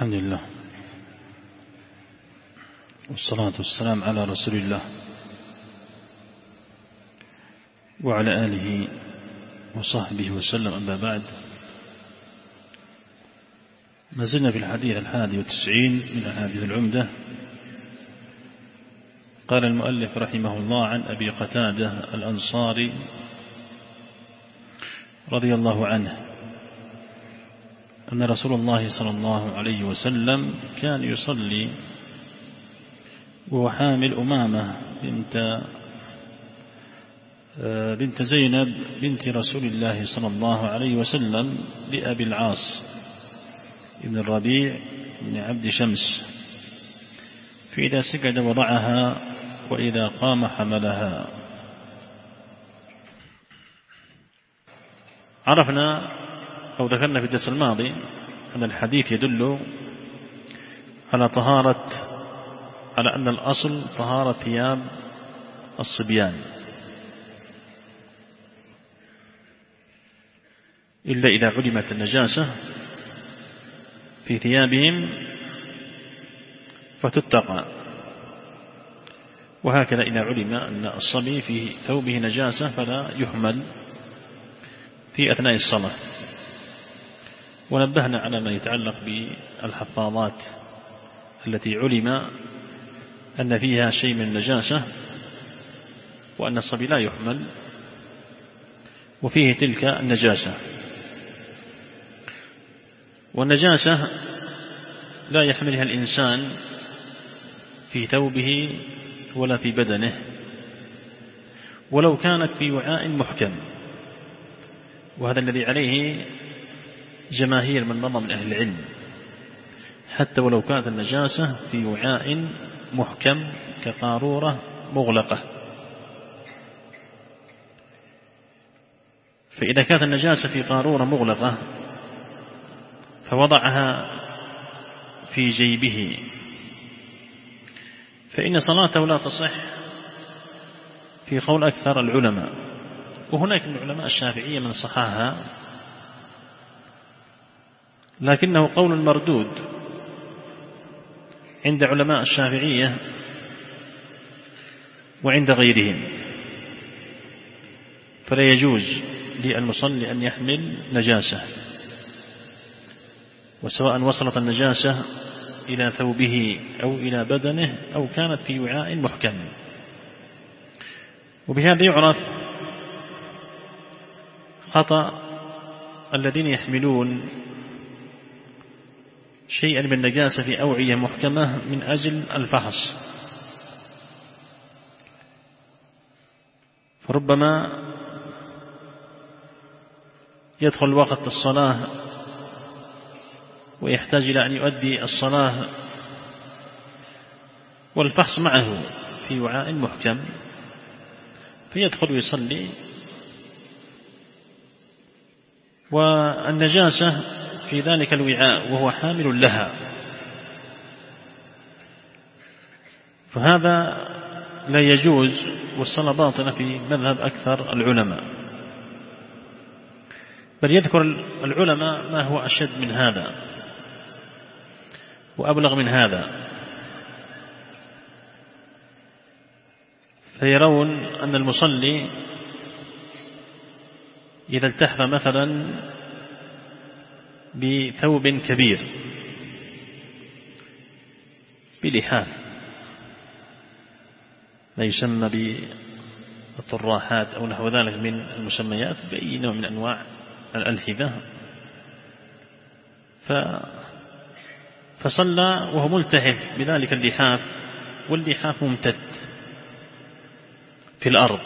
الحمد لله والصلاة والسلام على رسول الله وعلى آله وصحبه وسلم. أما بعد، ما زلنا في الحديث 91 من أحاديث العمدة. قال المؤلف رحمه الله: عن أبي قتادة الأنصاري رضي الله عنه أن رسول الله صلى الله عليه وسلم كان يصلي وهو حامل أمامة بنت زينب بنت رسول الله صلى الله عليه وسلم لأبي العاص ابن الربيع بن عبد شمس، فإذا سجد وضعها وإذا قام حملها. عرفنا أو ذكرنا في الدرس الماضي أن الحديث يدل على أن الأصل طهارة ثياب الصبيان، إلا إذا علمت النجاسة في ثيابهم فتتقى، وهكذا إذا علم أن الصبي في ثوبه نجاسة فلا يحمل في أثناء الصلاة. ونبهنا على ما يتعلق بالحفاظات التي علم أن فيها شيء من النجاسة وأن الصبي لا يحمل وفيه تلك النجاسة. والنجاسة لا يحملها الإنسان في ثوبه ولا في بدنه ولو كانت في وعاء محكم، وهذا الذي عليه جماهير من نظم من أهل العلم، حتى ولو كانت النجاسة في وعاء محكم كقارورة مغلقة. فإذا كانت النجاسة في قارورة مغلقة فوضعها في جيبه فإن صلاته لا تصح في قول أكثر العلماء، وهناك من علماء الشافعية من صحاها، لكنه قول مردود عند علماء الشافعية وعند غيرهم، فلا يجوز للمصلي أن يحمل نجاسة، وسواء وصلت النجاسة إلى ثوبه أو إلى بدنه أو كانت في وعاء محكم. وبهذا يعرف خطأ الذين يحملون شيئا من النجاسة في أوعية محكمة من أجل الفحص، فربما يدخل وقت الصلاة ويحتاج إلى أن يؤدي الصلاة والفحص معه في وعاء محكم، فيدخل ويصلي والنجاسة في ذلك الوعاء وهو حامل لها، فهذا لا يجوز، والصلاة باطلة في مذهب أكثر العلماء. بل يذكر العلماء ما هو أشد من هذا وأبلغ من هذا، فيرون أن المصلي إذا التحف مثلا بثوب كبير بلحاف لا يسمى بالطراحات أو نحو ذلك من المسميات، بأي نوع من أنواع الألحفة، فصلى وهو ملتحف بذلك اللحاف، واللحاف ممتد في الأرض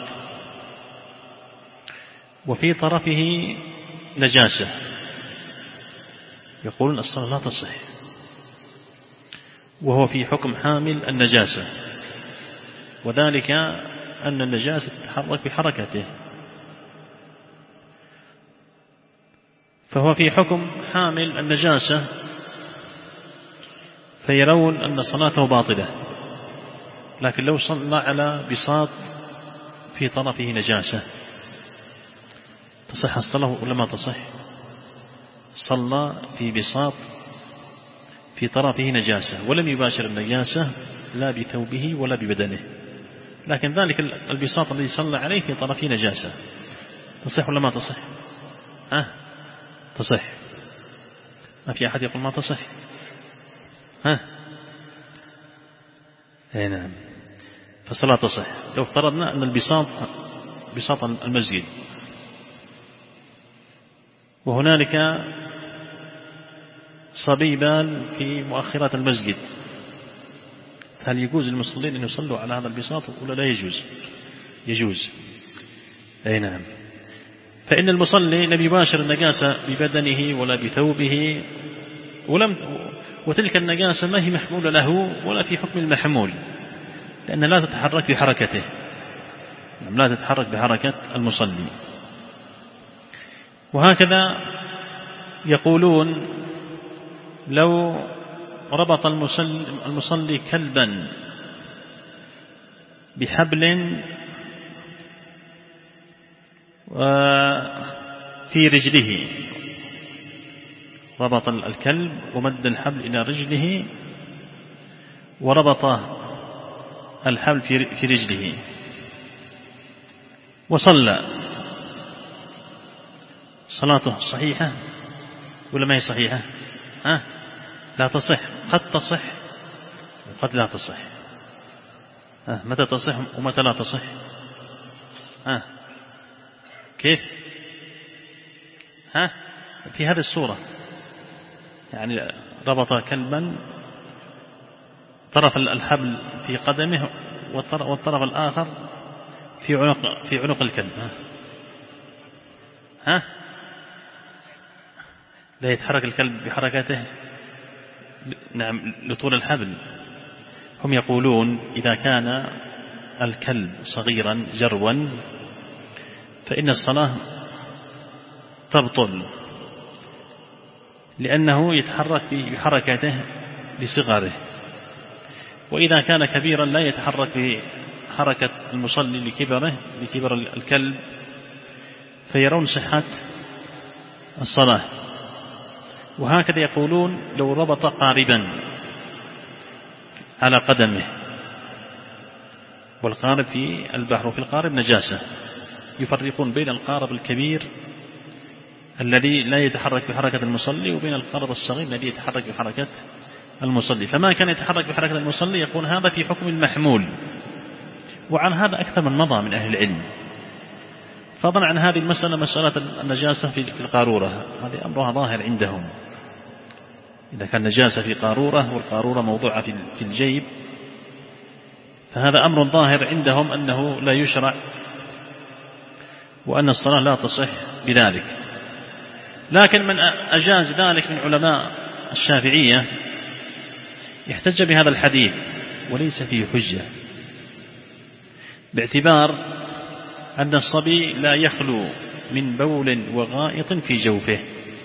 وفي طرفه نجاسة، يقولون الصلاة لا تصح، وهو في حكم حامل النجاسة، وذلك أن النجاسة تتحرك بحركته، فهو في حكم حامل النجاسة، فيرون أن صلاته باطلة. لكن لو صلى على بساط في طرفه نجاسة تصح الصلاة ولا ما تصح؟ صلى في بساط في طرفه نجاسة ولم يباشر النجاسة لا بثوبه ولا ببدنه، لكن ذلك البساط الذي صلى عليه في طرفه نجاسة، تصح ولا ما تصح؟ تصح. ما في أحد يقول ما تصح؟ أي نعم. فالصلاة تصح لو افترضنا أن البساط بساط المسجد وهنالك صبي بال في مؤخرات المسجد، هل يجوز للمصلين أن يصلوا على هذا البساط ولا لا يجوز؟ يجوز. أي نعم. فإن المصلي لم يباشر النجاسة ببدنه ولا بثوبه، وتلك النجاسة ما هي محمولة له ولا في حكم المحمول، لأن لا تتحرك بحركته، لا تتحرك بحركة المصلي. وهكذا يقولون لو ربط المصلي كلبا بحبل في رجله، ربط الكلب ومد الحبل إلى رجله وربط الحبل في رجله وصلى، صلاته صحيحة ولا ما هي صحيحة؟ لا تصح، قد تصح وقد لا تصح. متى تصح ومتى لا تصح؟ كيف؟ في هذه الصورة، يعني ربط كلبا طرف الحبل في قدمه والطرف الآخر في عنق الكلب، لا يتحرك الكلب بحركته، نعم، لطول الحبل. هم يقولون إذا كان الكلب صغيرا جروا فإن الصلاة تبطل، لأنه يتحرك بحركته لصغره. وإذا كان كبيرا لا يتحرك بحركة المصلي لكبر الكلب، فيرون صحة الصلاة. وهكذا يقولون لو ربط قاربا على قدمه، والقارب في البحر وفي القارب نجاسة، يفرقون بين القارب الكبير الذي لا يتحرك بحركة المصلي وبين القارب الصغير الذي يتحرك بحركة المصلي. فما كان يتحرك بحركة المصلي يكون هذا في حكم المحمول، وعن هذا أكثر من مضى من أهل العلم. فضلا عن هذه المسألة، مسألة النجاسة في القارورة، هذه أمرها ظاهر عندهم. إذا كان نجاسة في قارورة والقارورة موضوعة في الجيب، فهذا أمر ظاهر عندهم أنه لا يشرع، وأن الصلاة لا تصح بذلك. لكن من أجاز ذلك من علماء الشافعية يحتج بهذا الحديث وليس فيه حجة، باعتبار أن الصبي لا يخلو من بول وغائط في جوفه،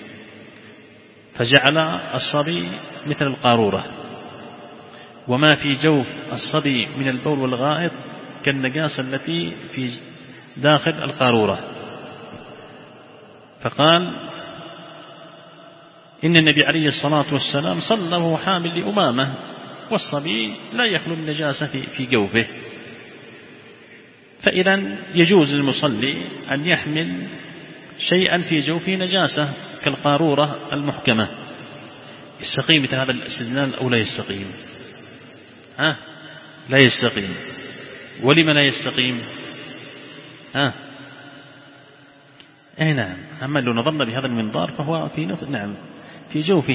فجعل الصبي مثل القارورة، وما في جوف الصبي من البول والغائط كالنجاسة التي في داخل القارورة. فقال إن النبي عليه الصلاة والسلام صلى وهو حامل لأمامة، والصبي لا يخلو من نجاسة في جوفه، فإذا يجوز للمصلي أن يحمل شيئا في جوفه نجاسة كالقارورة المحكمة. يستقيم مثل هذا الاستدلال أو لا يستقيم؟ لا يستقيم. ولما لا يستقيم؟ أي نعم. أما لو نظرنا بهذا المنظار فهو نعم في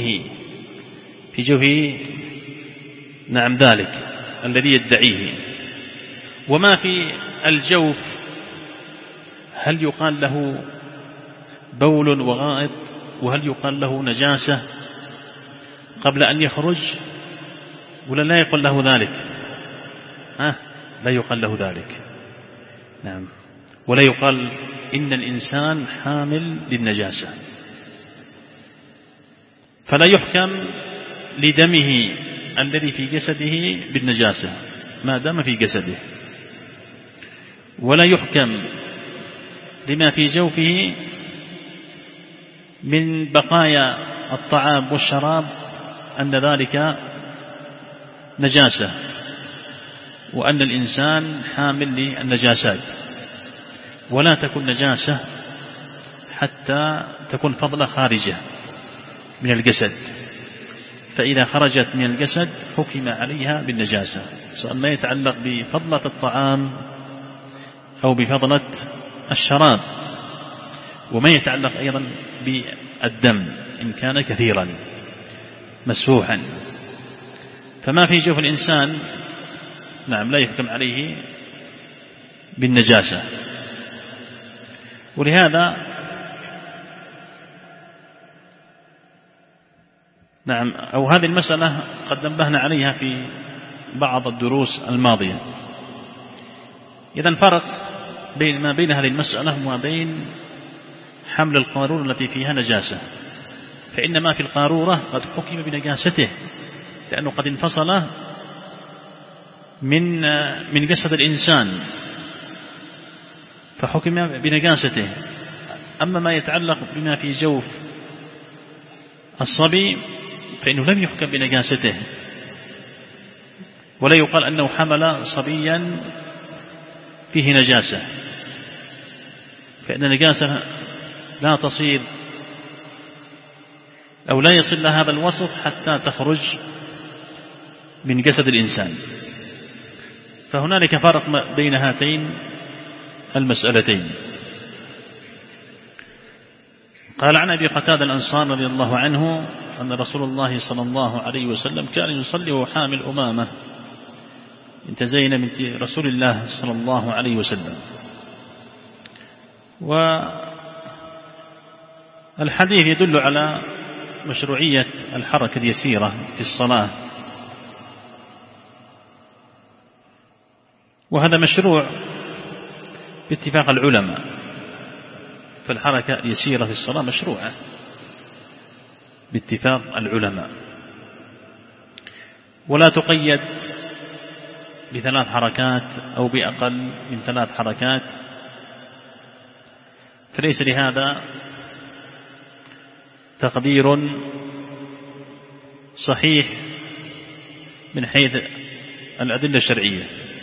جوفه نعم ذلك الذي يدعيه. وما في الجوف هل يقال له بول وغائط، وهل يقال له نجاسة قبل أن يخرج، ولا لا يقال له ذلك؟ لا يقال له ذلك، نعم. ولا يقال إن الإنسان حامل للنجاسة، فلا يحكم لدمه الذي في جسده بالنجاسة ما دام في جسده، ولا يحكم لما في جوفه من بقايا الطعام والشراب أن ذلك نجاسة، وأن الإنسان حامل للنجاسات، ولا تكون نجاسة حتى تكون فضلة خارجة من الجسد، فإذا خرجت من الجسد حكم عليها بالنجاسة، سواء ما يتعلق بفضلة الطعام أو بفضلة الشراب، وما يتعلق أيضا بالدم إن كان كثيرا مسفوحا، فما في جوف الإنسان نعم لا يحكم عليه بالنجاسة. ولهذا نعم أو هذه المسألة قد نبهنا عليها في بعض الدروس الماضية. إذن فرق ما بين هذه المسألة وما بين حمل القارورة التي فيها نجاسة، فإن ما في القارورة قد حكم بنجاسته لأنه قد انفصل من جسد الإنسان فحكم بنجاسته. أما ما يتعلق بما في جوف الصبي فإنه لم يحكم بنجاسته، ولا يقال أنه حمل صبيا فيه نجاسة، فإن النجاسة لا تصير أو لا يصل لها هذا الوصف حتى تخرج من جسد الإنسان. فهنالك فرق بين هاتين المسألتين. قال عن أبي قتادة الأنصاري رضي الله عنه أن رسول الله صلى الله عليه وسلم كان يصلي وهو حامل أمامة بنت زينب بنت رسول الله صلى الله عليه وسلم. والحديث يدل على مشروعية الحركة اليسيرة في الصلاة، وهذا مشروع باتفاق العلماء، فالحركة اليسيرة في الصلاة مشروعة باتفاق العلماء، ولا تقيد ب3 حركات أو بأقل من 3 حركات، فليس لهذا تقدير صحيح من حيث الأدلة الشرعية.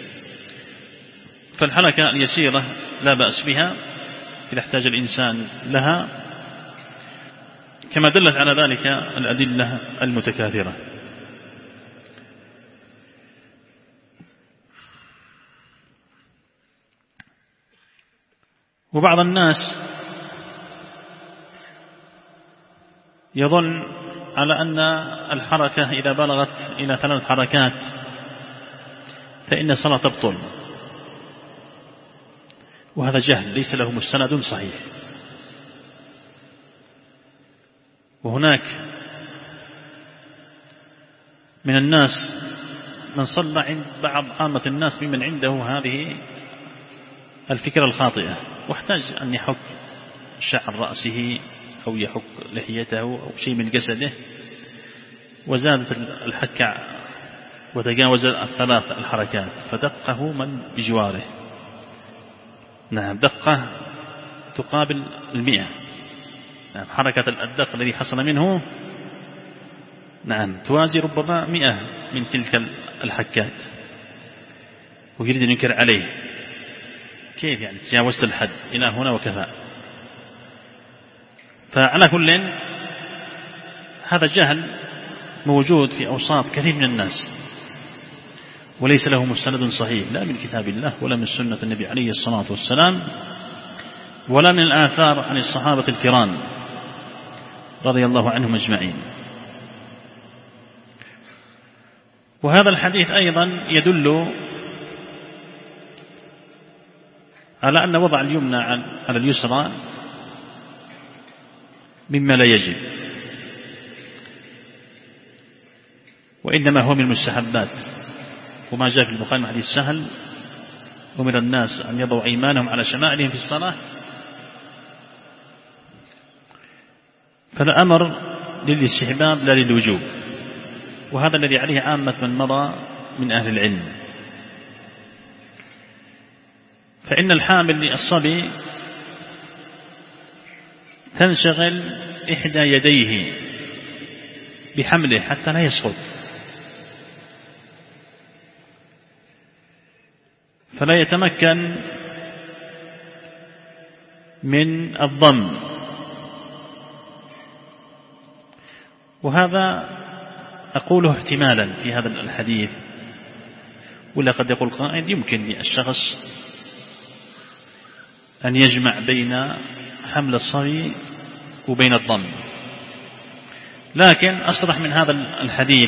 فالحركة اليسيرة لا بأس بها إذا احتاج الإنسان لها، كما دلت على ذلك الأدلة المتكاثرة. وبعض الناس يظن على أن الحركة إذا بلغت إلى 3 حركات فإن الصلاة تبطل، وهذا جهل ليس له مستند صحيح. وهناك من الناس من صلى عند بعض عامة الناس ممن عنده هذه الفكرة الخاطئة، واحتاج أن يحك شعر رأسه أو يحك لحيته أو شيء من جسده، وزادت الحكة وتجاوز 3 الحركات فدقه من بجواره. نعم دقة تقابل 100. نعم حركة الدق الذي حصل منه نعم توازي ربما 100 من تلك الحكات، ويريد أن ينكر عليه كيف يعني تجاوزت الحد إلى هنا وكذا. فعلى كل هذا جهل موجود في أوساط كثير من الناس، وليس له مستند صحيح لا من كتاب الله ولا من سنة النبي عليه الصلاة والسلام ولا من الآثار عن الصحابة الكرام رضي الله عنهم أجمعين. وهذا الحديث أيضا يدل على أن وضع اليمنى على اليسرى مما لا يجب، وإنما هو من المستحبات، وما جاء في البخاري من حديث سهل أمر الناس أن يضعوا أيمانهم على شمائلهم في الصلاة، فالأمر للاستحباب لا للوجوب، وهذا الذي عليه عامة من مضى من أهل العلم. فإن الحامل للصبي تنشغل إحدى يديه بحمله حتى لا يسقط، فلا يتمكن من الضم. وهذا أقوله احتمالا في هذا الحديث، ولا قد يقول قائل يمكن للشخص أن يجمع بين حمل الصبي وبين الضم، لكن أصرح من هذا الحديث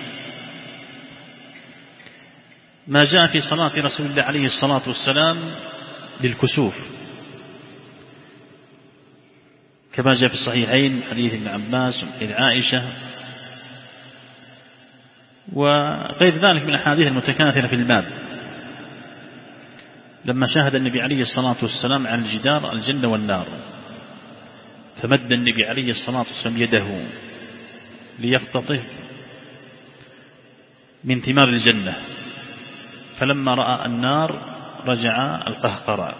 ما جاء في صلاة رسول الله عليه الصلاة والسلام للكسوف، كما جاء في الصحيحين حديث ابن عباس وحديث عائشة وغير ذلك من الأحاديث المتكاثرة في الباب، لما شاهد النبي عليه الصلاة والسلام على الجدار الجنة والنار، فمد النبي عليه الصلاة والسلام يده ليقتطف من ثمار الجنة، فلما رأى النار رجع القهقرى.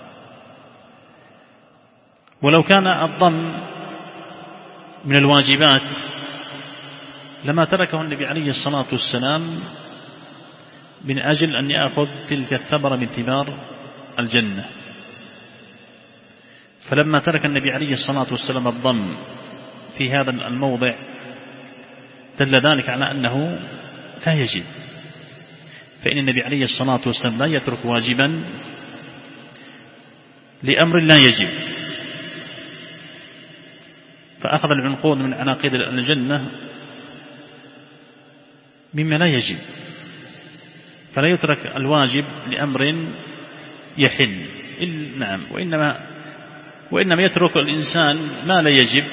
ولو كان الضم من الواجبات لما تركه النبي عليه الصلاة والسلام من أجل أن يأخذ تلك الثمرة من ثمار الجنة، فلما ترك النبي عليه الصلاة والسلام الضم في هذا الموضع دل ذلك على أنه لا يجب، فإن النبي عليه الصلاة والسلام لا يترك واجبا لأمر لا يجب، فأخذ العنقود من عناقيد الجنة مما لا يجب، فلا يترك الواجب لأمر يحل. نعم، وإنما يترك الإنسان ما لا يجب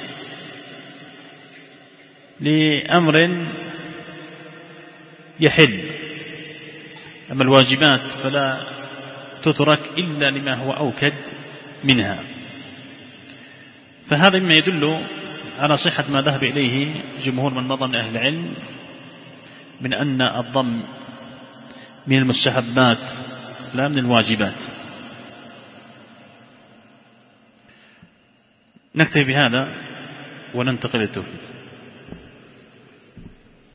لأمر يحل، أما الواجبات فلا تترك إلا لما هو أوكد منها. فهذا مما يدل على صحة ما ذهب إليه جمهور من مضى من أهل العلم من أن الضم من المستحبات لا من الواجبات. نكتفي بهذا وننتقل للتوحيد.